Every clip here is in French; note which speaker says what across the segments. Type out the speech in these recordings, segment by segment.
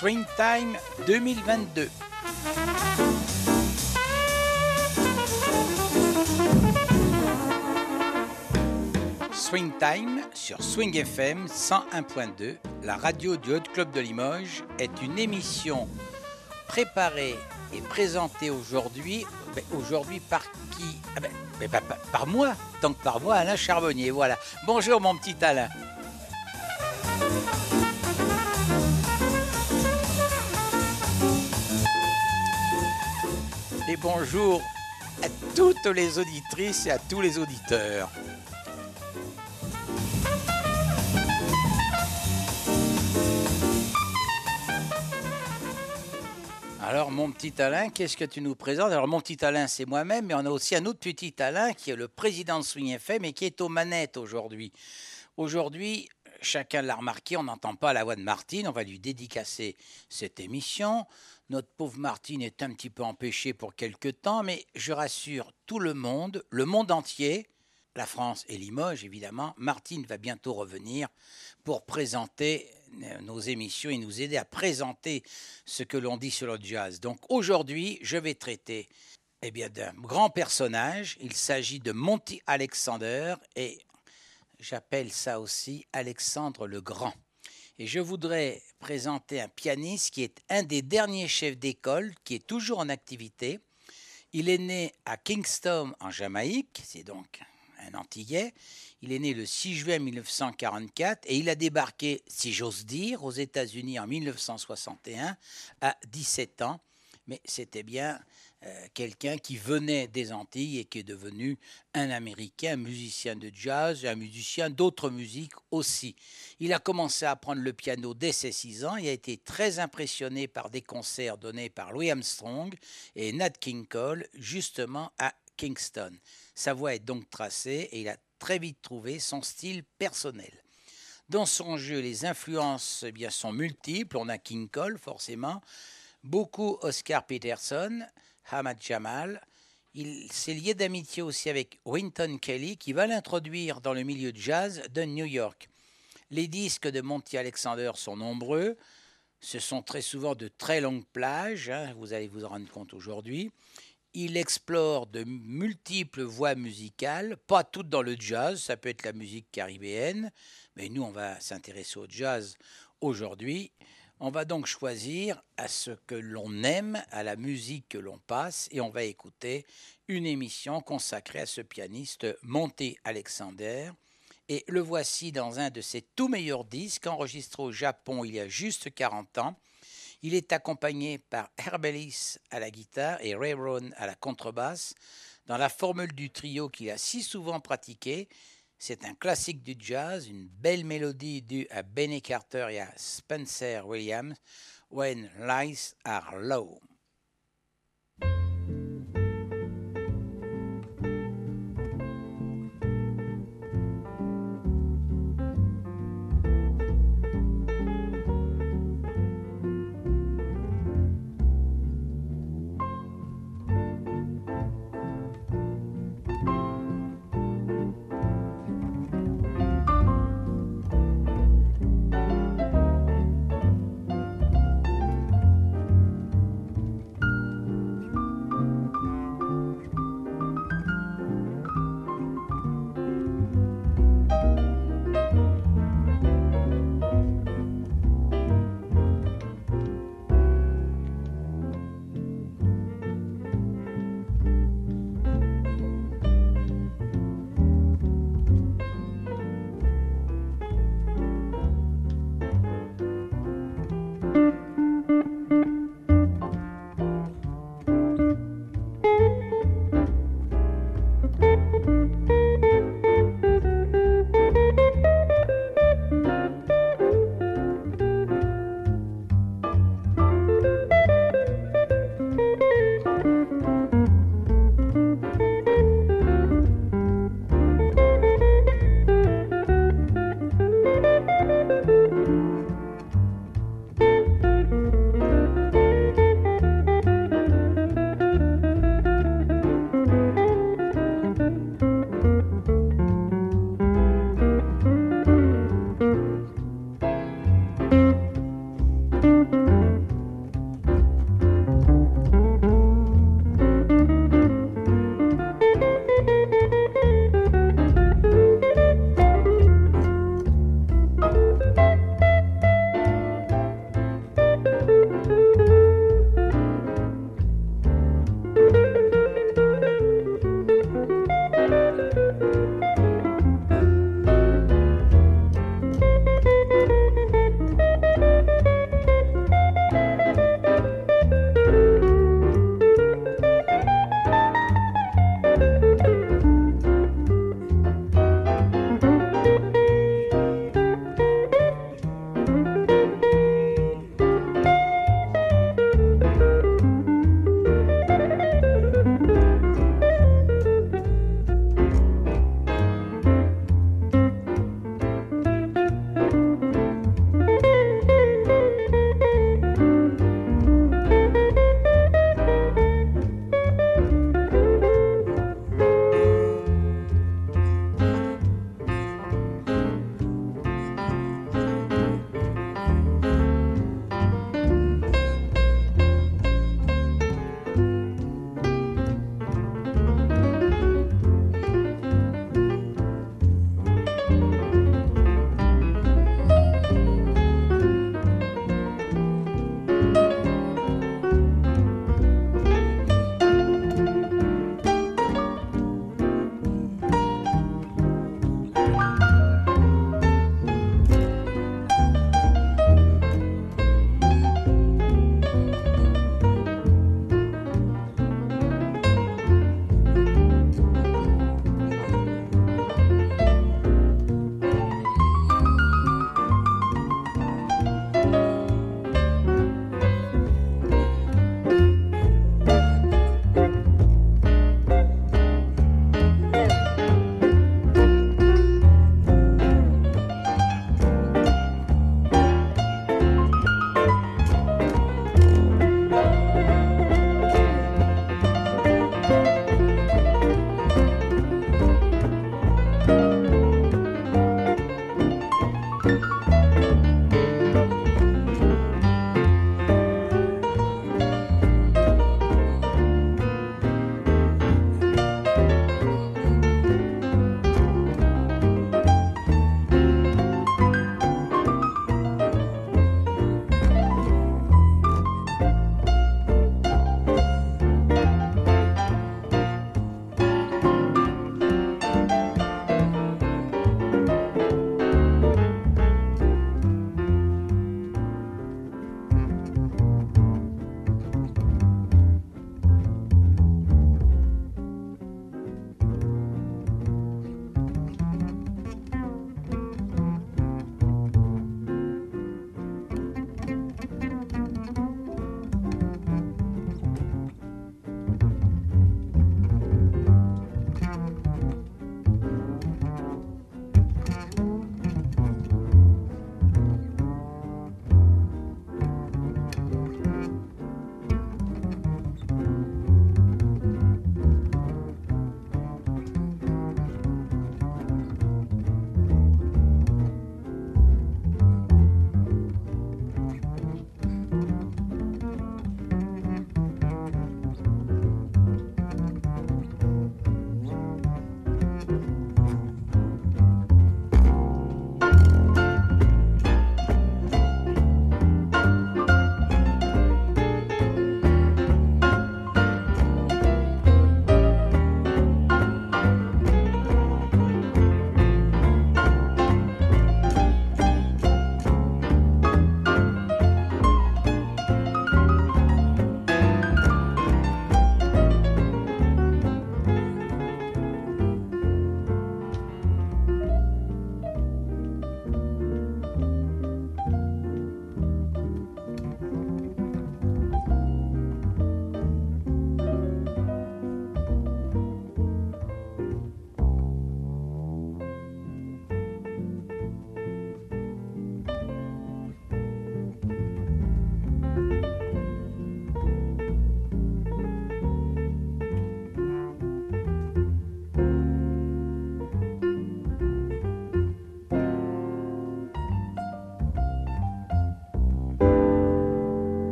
Speaker 1: Swing Time 2022. Swing Time sur Swing FM 101.2, la radio du Hot Club de Limoges, est une émission préparée et présentée aujourd'hui par qui? Par moi, donc par moi, Alain Charbonnier, voilà. Bonjour mon petit Alain. Et bonjour à toutes les auditrices et à tous les auditeurs. Alors, mon petit Alain, qu'est-ce que tu nous présentes? Alors, mon petit Alain, c'est moi-même, mais on a aussi un autre petit Alain qui est le président de Swing FM et qui est aux manettes aujourd'hui. Aujourd'hui, chacun l'a remarqué, on n'entend pas la voix de Martine, on va lui dédicacer cette émission. Notre pauvre Martine est un petit peu empêchée pour quelque temps, mais je rassure tout le monde entier, la France et Limoges évidemment, Martine va bientôt revenir pour présenter nos émissions et nous aider à présenter ce que l'on dit sur le jazz. Donc aujourd'hui, je vais traiter d'un grand personnage. Il s'agit de Monty Alexander et j'appelle ça aussi Alexandre le Grand. Et je voudrais présenter un pianiste qui est un des derniers chefs d'école, qui est toujours en activité. Il est né à Kingston en Jamaïque, c'est donc un Antillais. Il est né le 6 juin 1944 et il a débarqué, si j'ose dire, aux États-Unis en 1961 à 17 ans. Mais c'était bien quelqu'un qui venait des Antilles et qui est devenu un Américain, un musicien de jazz et un musicien d'autres musiques aussi. Il a commencé à apprendre le piano dès ses 6 ans. Il a été très impressionné par des concerts donnés par Louis Armstrong et Nat King Cole, justement à Kingston. Sa voix est donc tracée et il a très vite trouvé son style personnel. Dans son jeu, les influences sont multiples. On a King Cole, forcément, beaucoup Oscar Peterson, Ahmad Jamal. Il s'est lié d'amitié aussi avec Wynton Kelly, qui va l'introduire dans le milieu de jazz de New York. Les disques de Monty Alexander sont nombreux. Ce sont très souvent de très longues plages, vous allez vous en rendre compte aujourd'hui. Il explore de multiples voies musicales, pas toutes dans le jazz, ça peut être la musique caribéenne, mais nous on va s'intéresser au jazz aujourd'hui. On va donc choisir à ce que l'on aime, à la musique que l'on passe, et on va écouter une émission consacrée à ce pianiste Monty Alexander. Et le voici dans un de ses tout meilleurs disques, enregistré au Japon il y a juste 40 ans. Il est accompagné par Herb Ellis à la guitare et Ray Brown à la contrebasse. Dans la formule du trio qu'il a si souvent pratiqué, c'est un classique du jazz, une belle mélodie due à Benny Carter et à Spencer Williams, When Lights Are Low.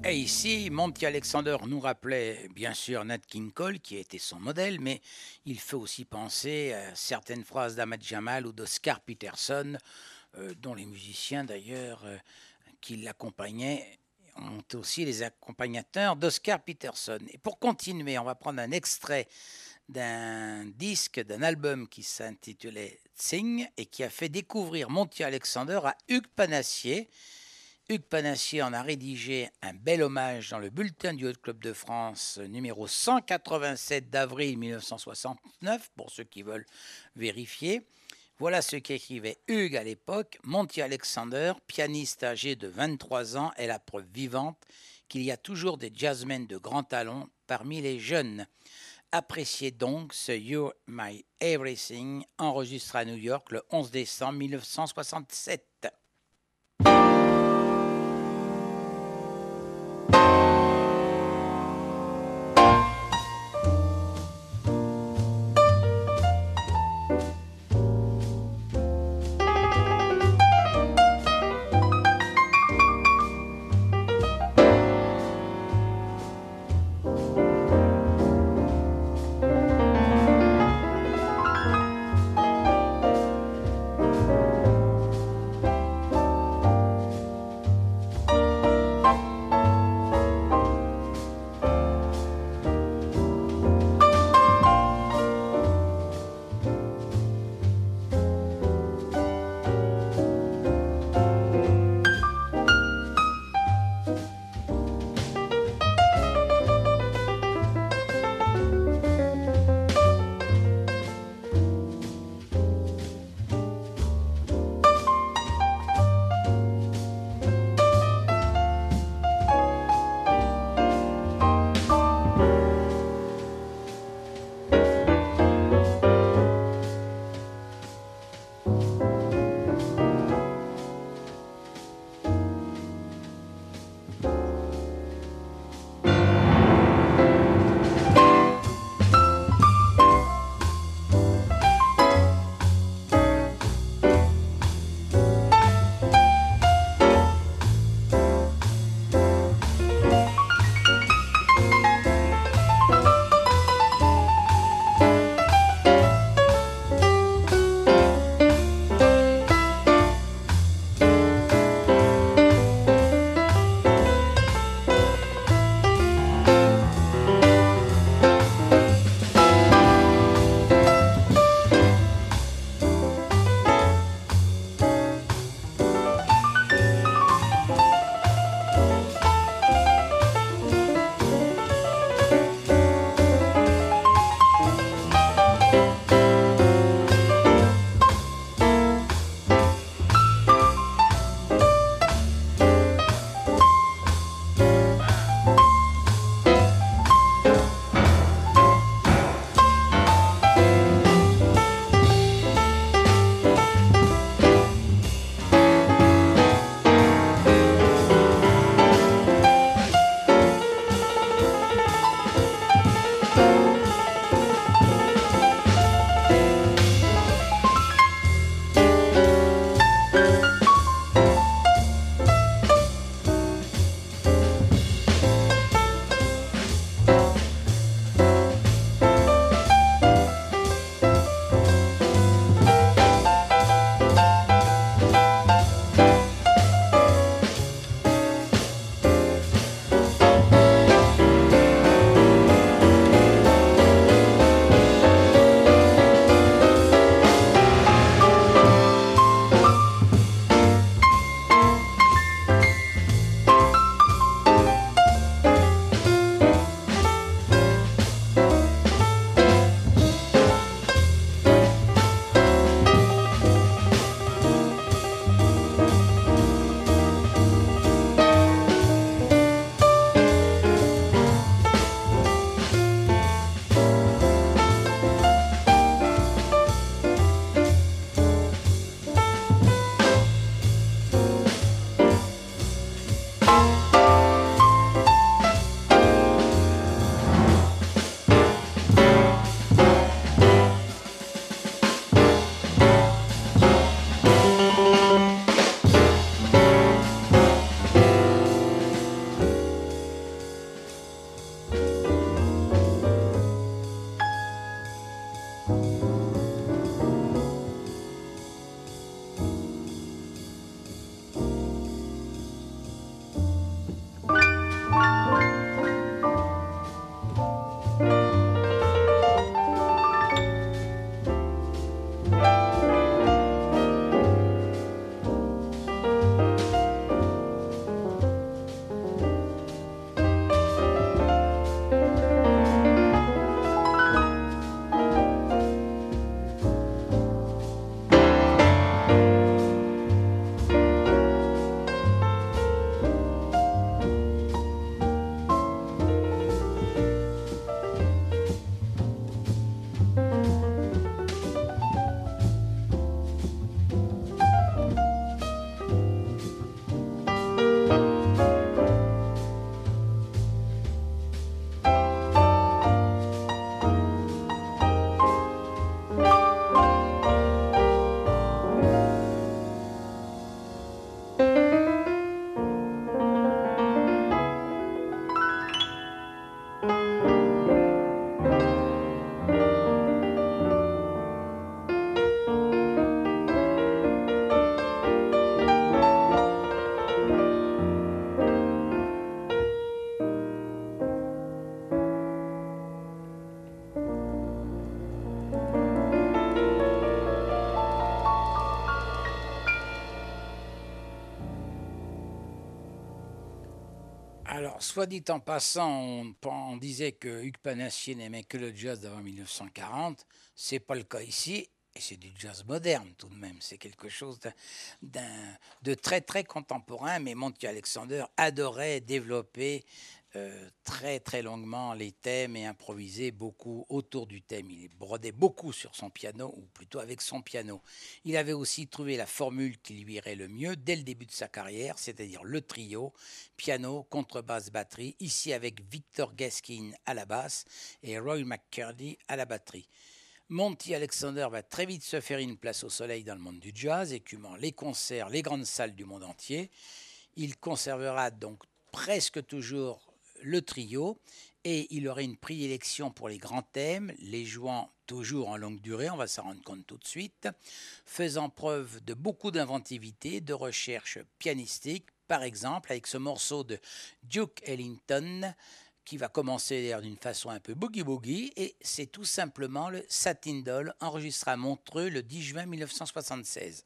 Speaker 1: Et ici, Monty Alexander nous rappelait bien sûr Nat King Cole, qui a été son modèle, mais il fait aussi penser à certaines phrases d'Ahmad Jamal ou d'Oscar Peterson, dont les musiciens d'ailleurs qui l'accompagnaient ont aussi les accompagnateurs d'Oscar Peterson. Et pour continuer, on va prendre un extrait d'un disque, d'un album qui s'intitulait Tsing et qui a fait découvrir Monty Alexander à Hugues Panassier. Hugues Panassier en a rédigé un bel hommage dans le bulletin du Hot Club de France, numéro 187 d'avril 1969, pour ceux qui veulent vérifier. Voilà ce qu'écrivait Hugues à l'époque. Monty Alexander, pianiste âgé de 23 ans, est la preuve vivante qu'il y a toujours des jazzmen de grand talent parmi les jeunes. Appréciez donc ce You're My Everything, enregistré à New York le 11 décembre 1967. Alors, soit dit en passant, on disait que Hugues Panachier n'aimait que le jazz d'avant 1940. C'est pas le cas ici. Et c'est du jazz moderne tout de même. C'est quelque chose de très très contemporain. Mais Monty Alexander adorait développer très très longuement les thèmes et improviser beaucoup autour du thème. Il brodait beaucoup sur son piano, ou plutôt avec son piano. Il avait aussi trouvé la formule qui lui irait le mieux dès le début de sa carrière, c'est-à-dire le trio, piano, contrebasse, batterie, ici avec Victor Gaskin à la basse et Roy McCurdy à la batterie. Monty Alexander va très vite se faire une place au soleil dans le monde du jazz, écumant les concerts, les grandes salles du monde entier. Il conservera donc presque toujours le trio et il aurait une prédilection pour les grands thèmes, les jouant toujours en longue durée, on va s'en rendre compte tout de suite, faisant preuve de beaucoup d'inventivité, de recherche pianistique, par exemple avec ce morceau de Duke Ellington qui va commencer d'ailleurs d'une façon un peu boogie-boogie, et c'est tout simplement le Satin Doll, enregistré à Montreux le 10 juin 1976.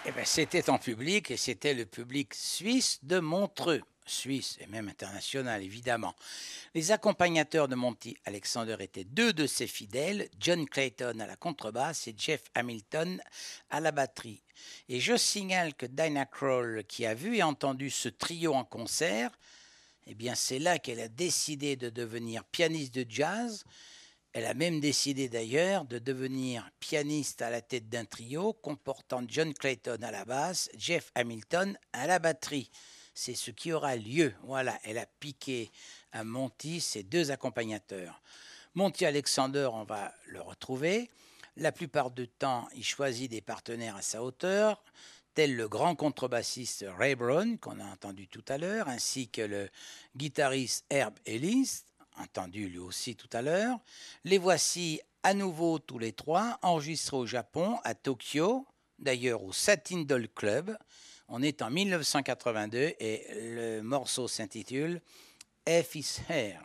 Speaker 1: Eh ben, c'était en public et c'était le public suisse de Montreux. Suisse et même international évidemment. Les accompagnateurs de Monty Alexander étaient deux de ses fidèles, John Clayton à la contrebasse et Jeff Hamilton à la batterie. Et je signale que Dinah Krall, qui a vu et entendu ce trio en concert, eh bien c'est là qu'elle a décidé de devenir pianiste de jazz. Elle a même décidé d'ailleurs de devenir pianiste à la tête d'un trio comportant John Clayton à la basse, Jeff Hamilton à la batterie. C'est ce qui aura lieu. Voilà, elle a piqué à Monty ses deux accompagnateurs. Monty Alexander, on va le retrouver. La plupart du temps, il choisit des partenaires à sa hauteur, tel le grand contrebassiste Ray Brown, qu'on a entendu tout à l'heure, ainsi que le guitariste Herb Ellis, entendu lui aussi tout à l'heure. Les voici à nouveau tous les trois, enregistrés au Japon, à Tokyo, d'ailleurs au Satin Doll Club. On est en 1982 et le morceau s'intitule F is Here.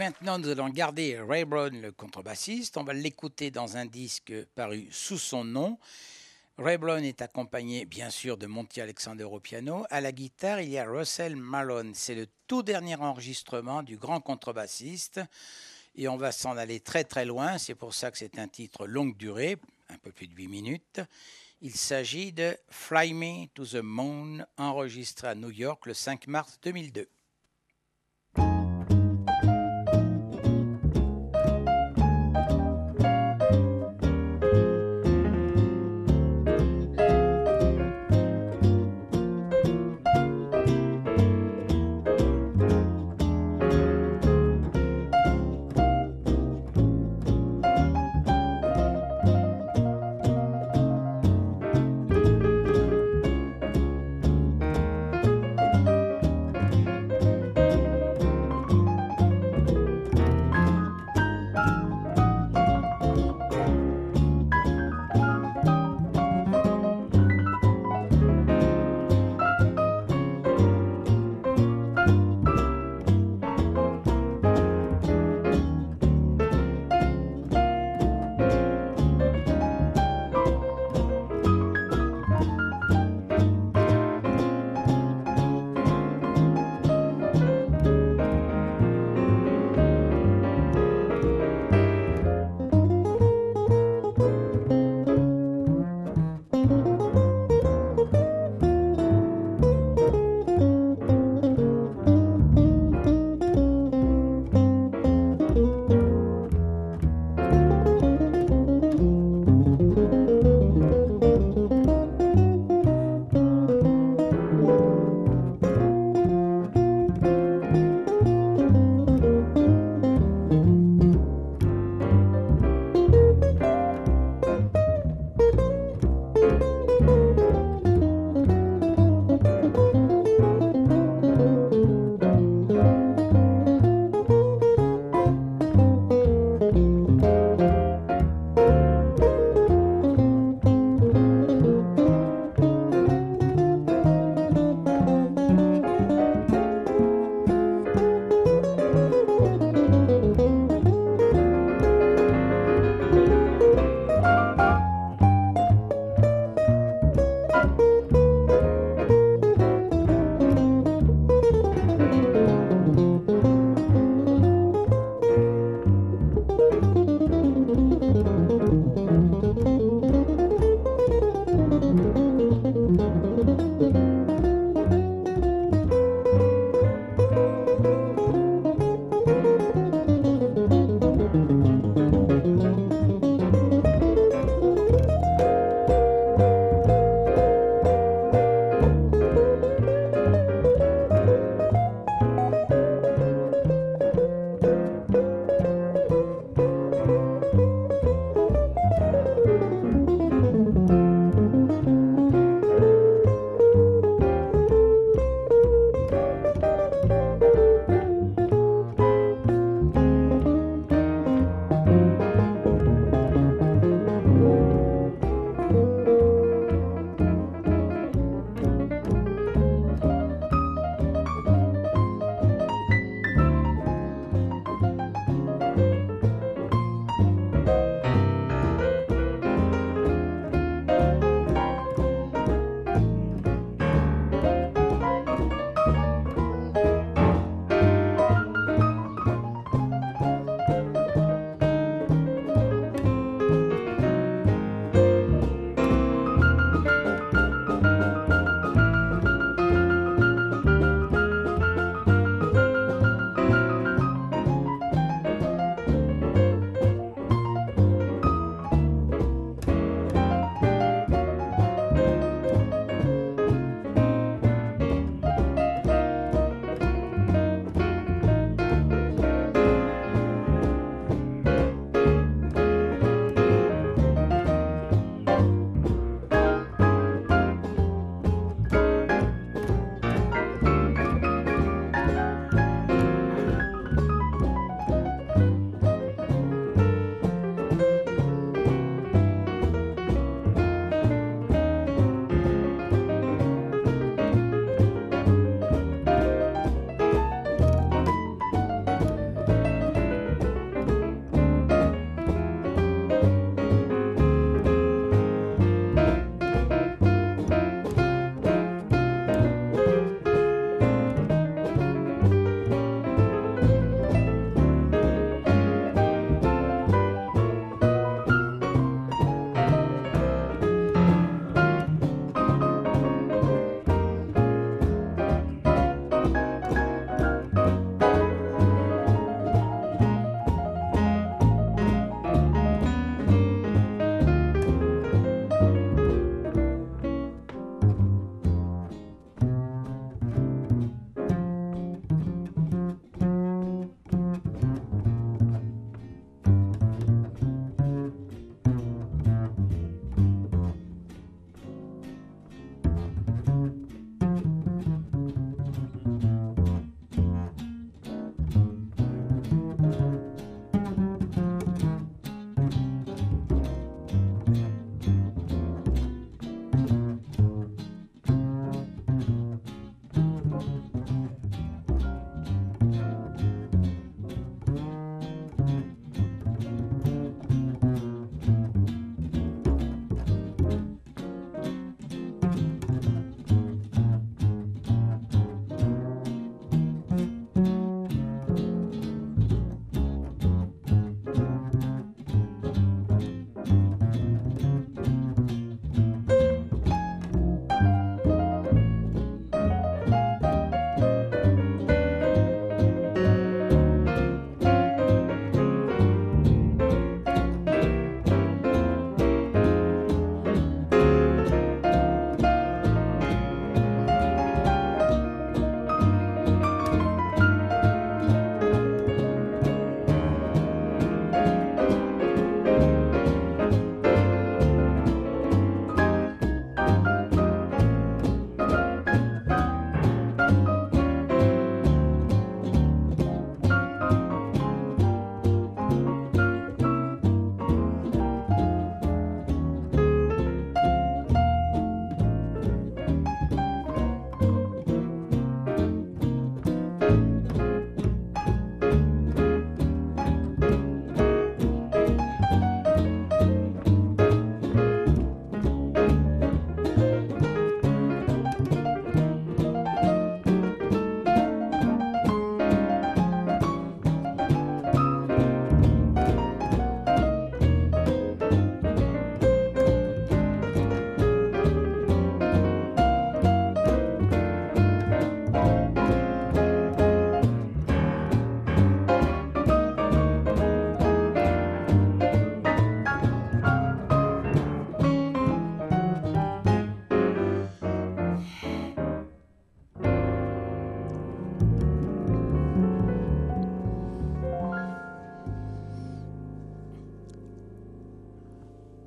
Speaker 1: maintenant, nous allons garder Ray Brown, le contrebassiste. On va l'écouter dans un disque paru sous son nom. Ray Brown est accompagné, bien sûr, de Monty Alexander au piano. À la guitare, il y a Russell Malone. C'est le tout dernier enregistrement du grand contrebassiste. Et on va s'en aller très très loin. C'est pour ça que c'est un titre longue durée, un peu plus de 8 minutes. Il s'agit de Fly Me to the Moon, enregistré à New York le 5 mars 2002.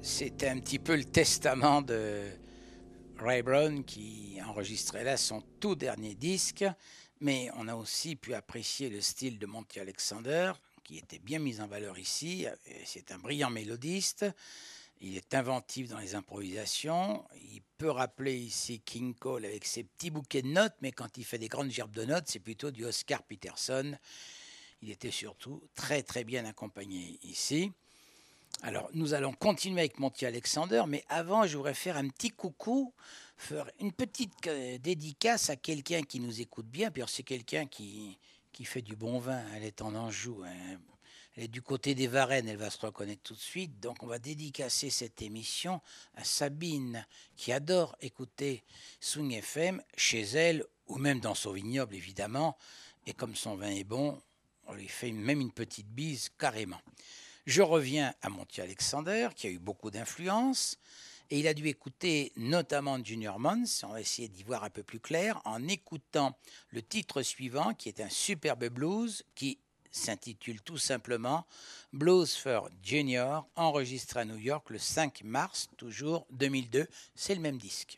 Speaker 1: C'était un petit peu le testament de Ray Brown qui enregistrait là son tout dernier disque, mais on a aussi pu apprécier le style de Monty Alexander, qui était bien mis en valeur ici. C'est un brillant mélodiste, il est inventif dans les improvisations, il peut rappeler ici King Cole avec ses petits bouquets de notes, mais quand il fait des grandes gerbes de notes, c'est plutôt du Oscar Peterson. Il était surtout très très bien accompagné ici. Alors, nous allons continuer avec Monty Alexander, mais avant, je voudrais faire un petit coucou, faire une petite dédicace à quelqu'un qui nous écoute bien. Puis c'est quelqu'un qui fait du bon vin. Elle est en Anjou, hein. Elle est du côté des Varennes, elle va se reconnaître tout de suite. Donc, on va dédicacer cette émission à Sabine, qui adore écouter Swing FM chez elle, ou même dans son vignoble, évidemment. Et comme son vin est bon, on lui fait même une petite bise carrément. Je reviens à Monty Alexander, qui a eu beaucoup d'influence, et il a dû écouter notamment Junior Mons. On va essayer d'y voir un peu plus clair en écoutant le titre suivant, qui est un superbe blues, qui s'intitule tout simplement Blues for Junior, enregistré à New York le 5 mars, toujours 2002. C'est le même disque.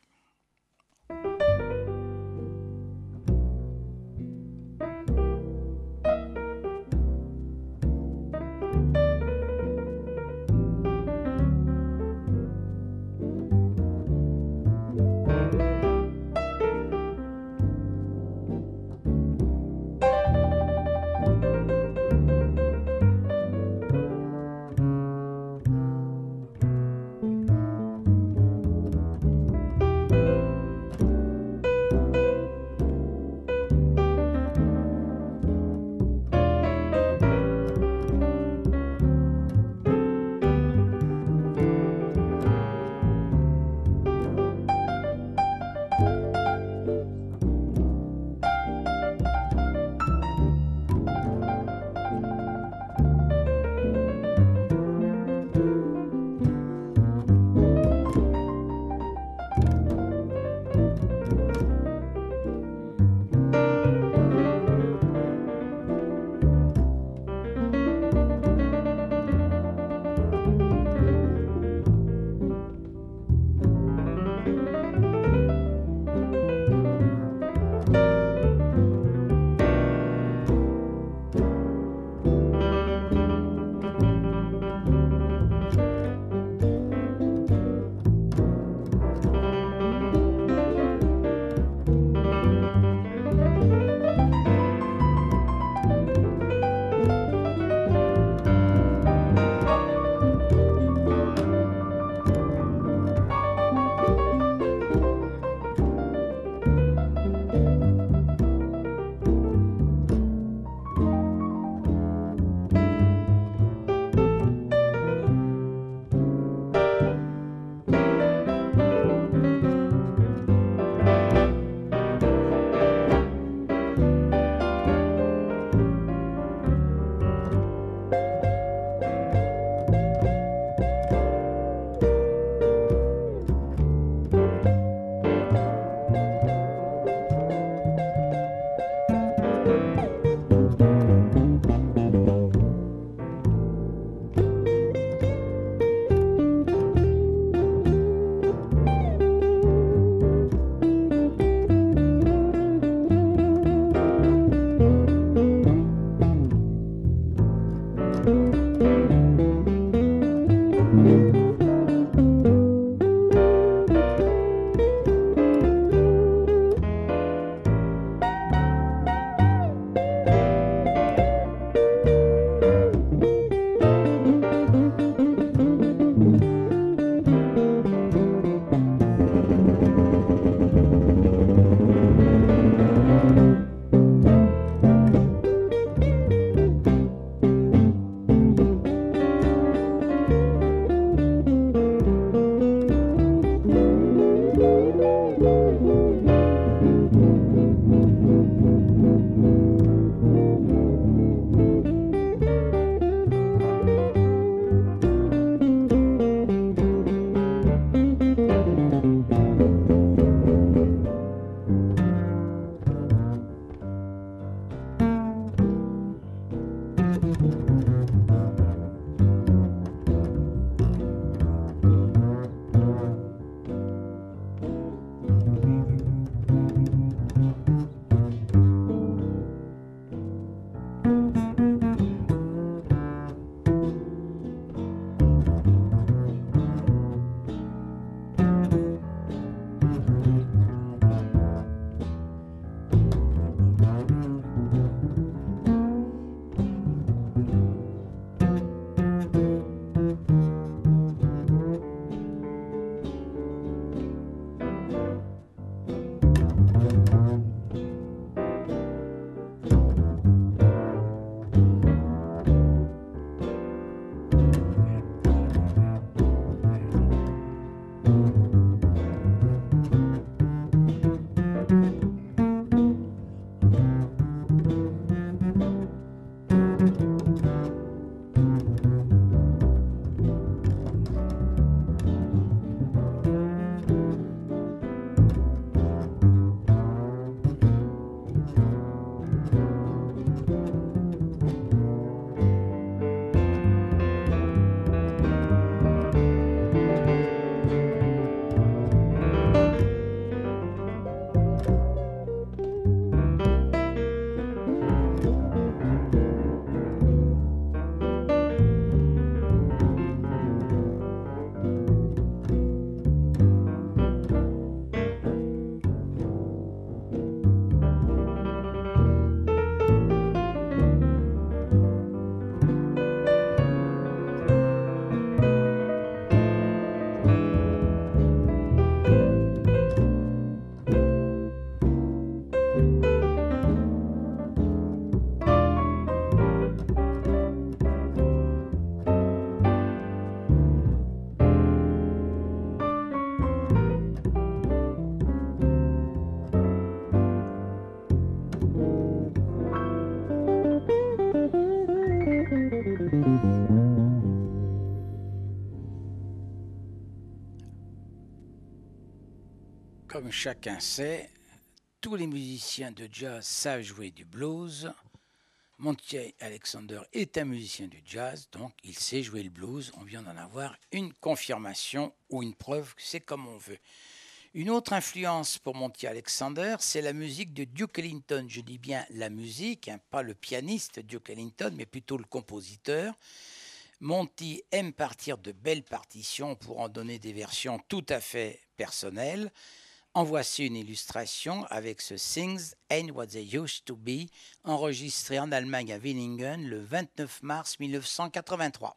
Speaker 1: Comme chacun sait, tous les musiciens de jazz savent jouer du blues. Monty Alexander est un musicien du jazz, donc il sait jouer le blues. On vient d'en avoir une confirmation ou une preuve, c'est comme on veut. Une autre influence pour Monty Alexander, c'est la musique de Duke Ellington. Je dis bien la musique, pas le pianiste Duke Ellington, mais plutôt le compositeur. Monty aime partir de belles partitions pour en donner des versions tout à fait personnelles. En voici une illustration avec ce Things Ain't What They Used to Be, enregistré en Allemagne à Willingen le 29 mars 1983.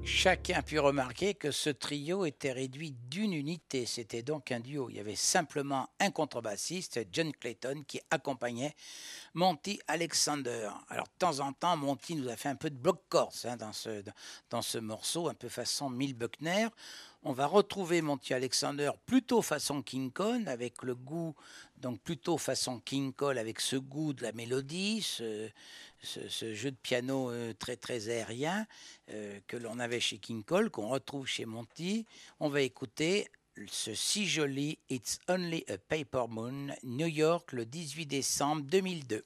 Speaker 1: Chacun a pu remarquer que ce trio était réduit d'une unité, c'était donc un duo. Il y avait simplement un contrebassiste, John Clayton, qui accompagnait Monty Alexander. Alors de temps en temps, Monty nous a fait un peu de bloc chords dans ce morceau, un peu façon Mill Buckner. On va retrouver Monty Alexander plutôt façon King Cole, avec le goût, donc plutôt façon King Cole, avec ce goût de la mélodie, ce jeu de piano très très aérien que l'on avait chez King Cole, qu'on retrouve chez Monty. On va écouter ce si joli It's Only a Paper Moon, New York, le 18 décembre 2002.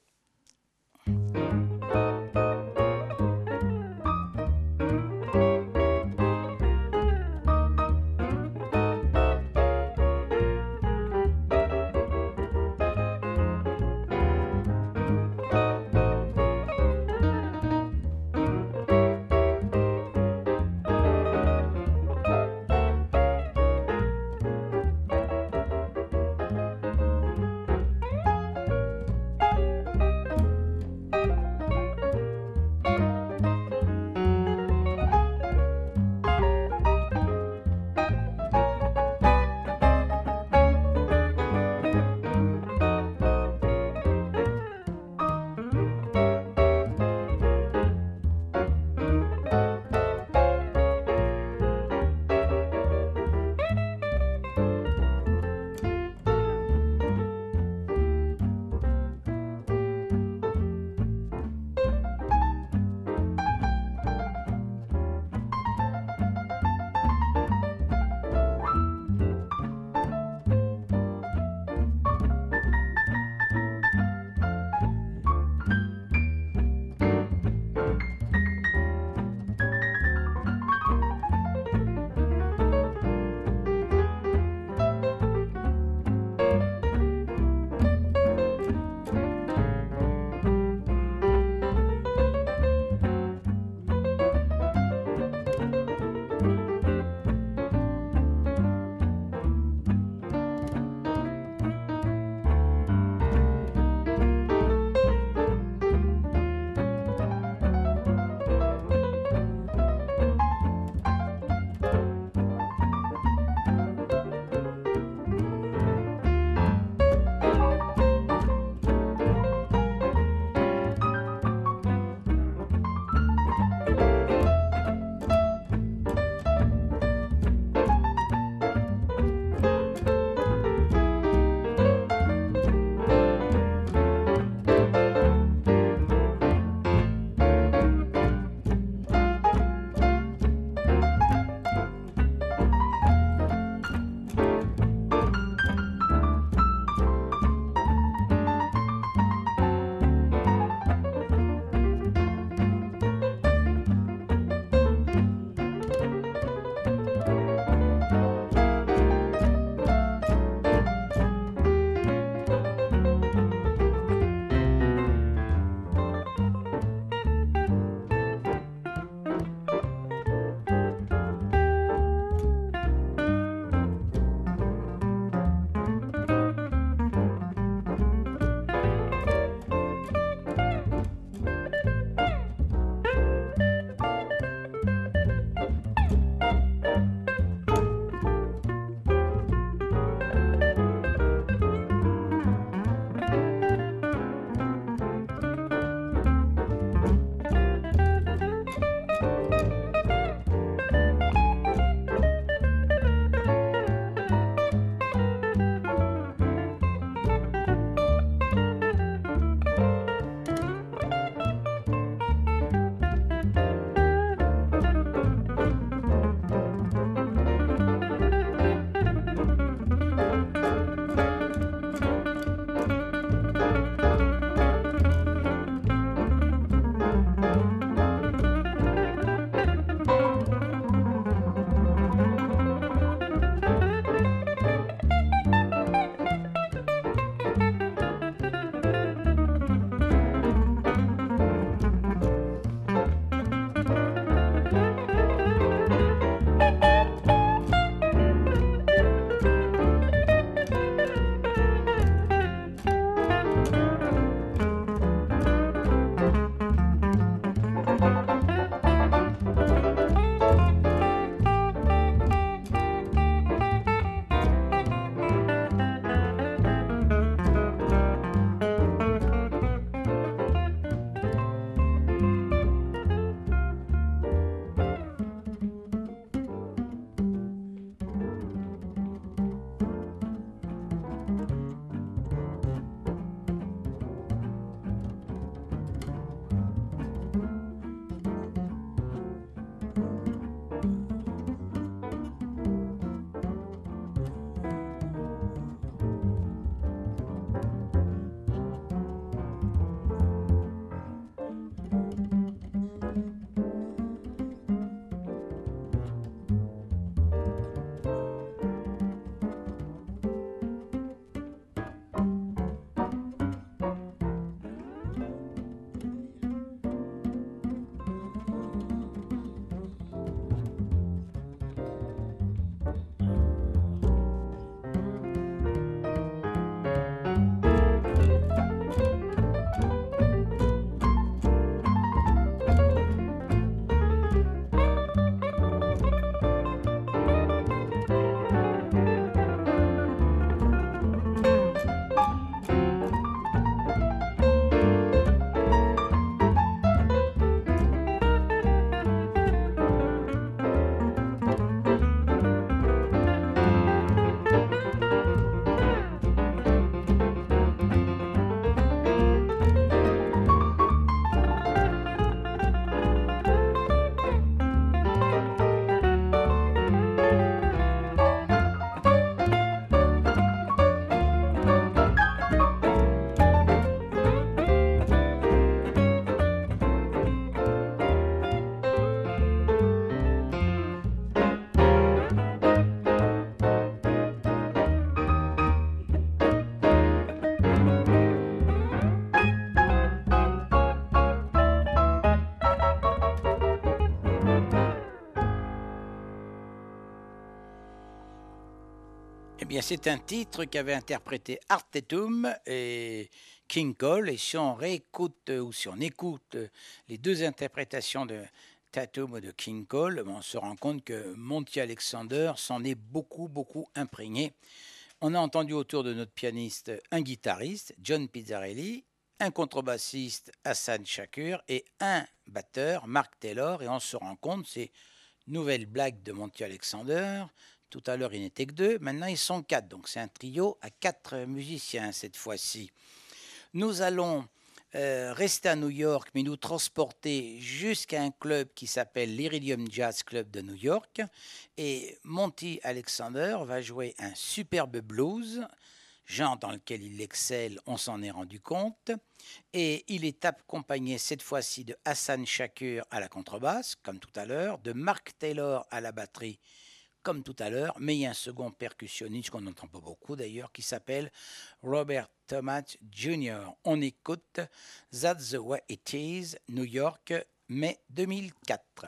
Speaker 1: bien, c'est un titre qu'avaient interprété Art Tatum et King Cole. Et si on réécoute ou si on écoute les deux interprétations de Tatum ou de King Cole, on se rend compte que Monty Alexander s'en est beaucoup, beaucoup imprégné. On a entendu autour de notre pianiste un guitariste, John Pizzarelli, un contrebassiste, Hassan Shakur, et un batteur, Mark Taylor. Et on se rend compte, c'est nouvelle blague de Monty Alexander. Tout à l'heure, il n'était que 2, maintenant ils sont 4. Donc c'est un trio à 4 musiciens cette fois-ci. Nous allons rester à New York, mais nous transporter jusqu'à un club qui s'appelle l'Iridium Jazz Club de New York. Et Monty Alexander va jouer un superbe blues, genre dans lequel il excelle, on s'en est rendu compte. Et il est accompagné cette fois-ci de Hassan Shakur à la contrebasse, comme tout à l'heure, de Mark Taylor à la batterie, comme tout à l'heure, mais il y a un second percussionniste qu'on n'entend pas beaucoup d'ailleurs, qui s'appelle Robert Thomas Jr. On écoute That's the Way It Is, New York, mai 2004.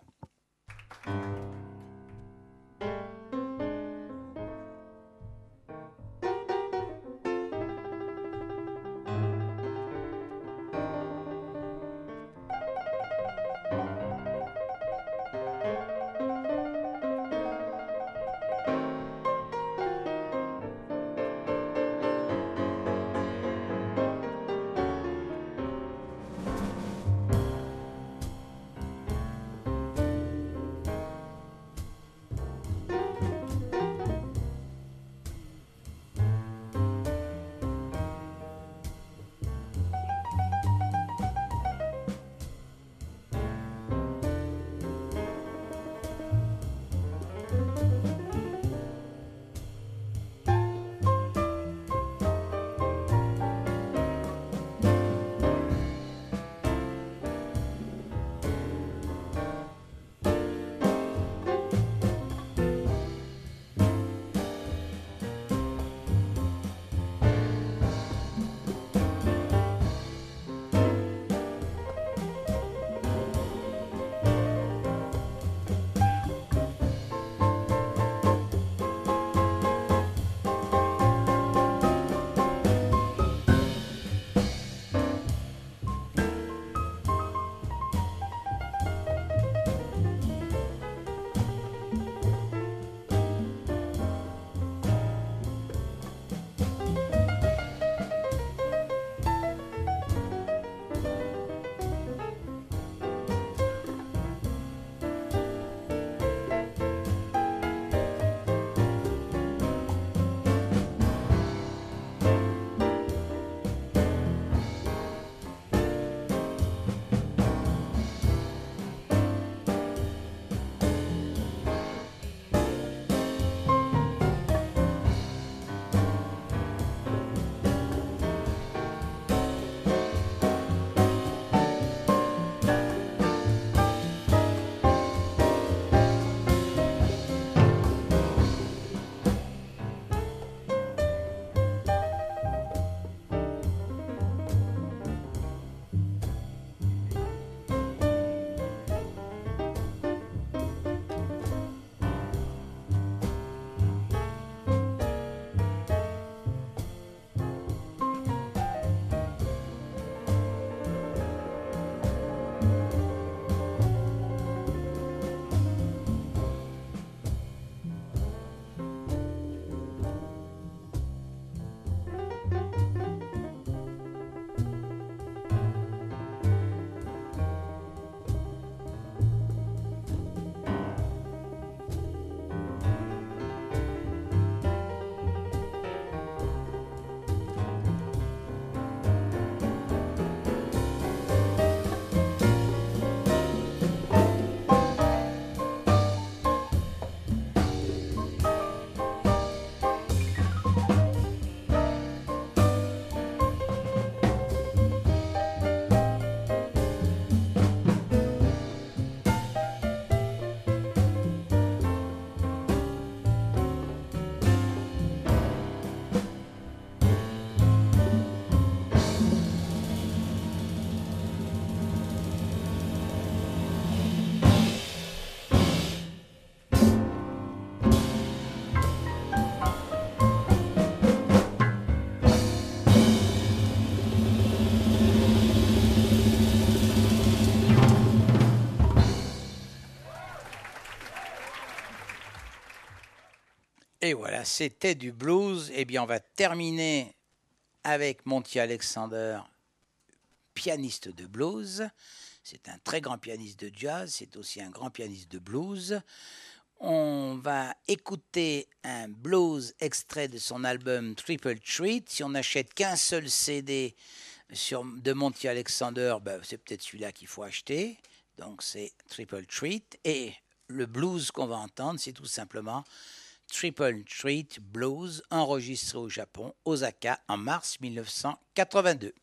Speaker 1: Et voilà, c'était du blues. Eh bien, on va terminer avec Monty Alexander, pianiste de blues. C'est un très grand pianiste de jazz, c'est aussi un grand pianiste de blues. On va écouter un blues extrait de son album Triple Treat. Si on n'achète qu'un seul CD de Monty Alexander, c'est peut-être celui-là qu'il faut acheter. Donc c'est Triple Treat. Et le blues qu'on va entendre, c'est tout simplement Triple Treat Blues, enregistré au Japon, Osaka, en mars 1982.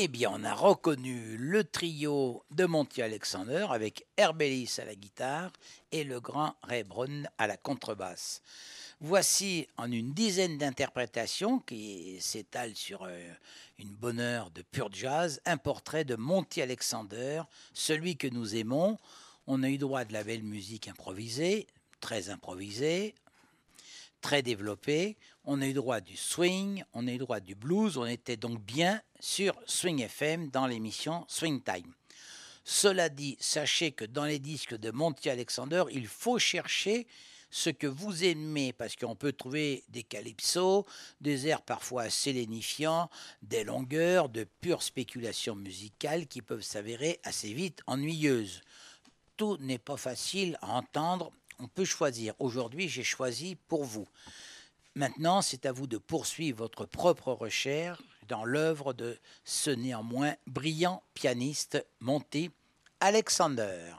Speaker 1: Eh bien, on a reconnu le trio de Monty Alexander avec Herb Ellis à la guitare et le grand Ray Brown à la contrebasse. Voici en une dizaine d'interprétations qui s'étalent sur une bonne heure de pur jazz, un portrait de Monty Alexander, celui que nous aimons. On a eu droit à de la belle musique improvisée, très développée. On a eu droit du swing, on a eu droit du blues. On était donc bien sur Swing FM dans l'émission Swing Time. Cela dit, sachez que dans les disques de Monty Alexander, il faut chercher ce que vous aimez, parce qu'on peut trouver des calypsos, des airs parfois assez lénifiants, des longueurs, de pure spéculation musicale qui peuvent s'avérer assez vite ennuyeuses. Tout n'est pas facile à entendre, on peut choisir. Aujourd'hui, j'ai choisi pour vous. Maintenant, c'est à vous de poursuivre votre propre recherche dans l'œuvre de ce néanmoins brillant pianiste Monty Alexander.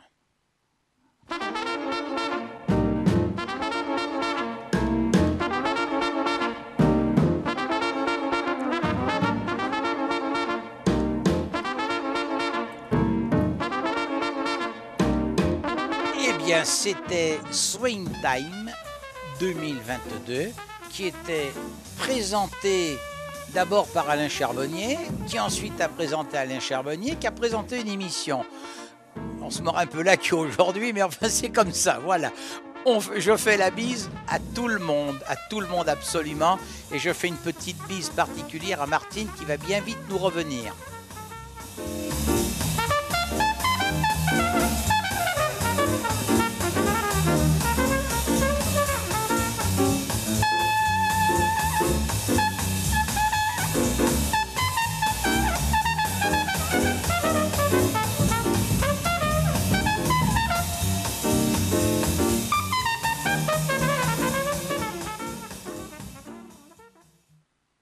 Speaker 1: Eh bien, c'était Swing Time 2022 qui était présenté d'abord par Alain Charbonnier, qui ensuite a présenté Alain Charbonnier, qui a présenté une émission. On se mord un peu là qu'aujourd'hui, mais enfin c'est comme ça, voilà. Je fais la bise à tout le monde absolument, et je fais une petite bise particulière à Martine qui va bien vite nous revenir.